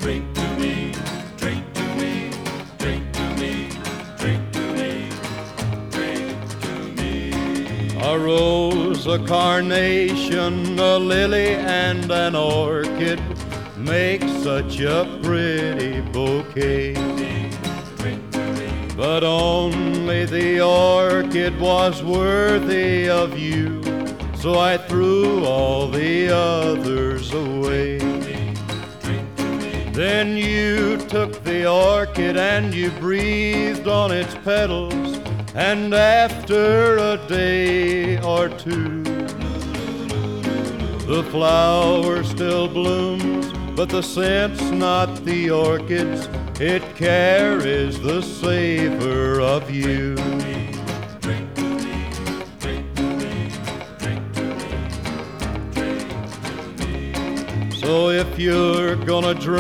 drink to me, drink to me, drink to me, drink to me, drink to me. A rose, a carnation, a lily, and an orchid make such a pretty bouquet. But only the orchid was worthy of you, so I threw all the others away. Then you took the orchid and you breathed on its petals, and after a day or two, the flower still blooms, but the scent's not the orchid's. It carries the savor of you. So if you're gonna drink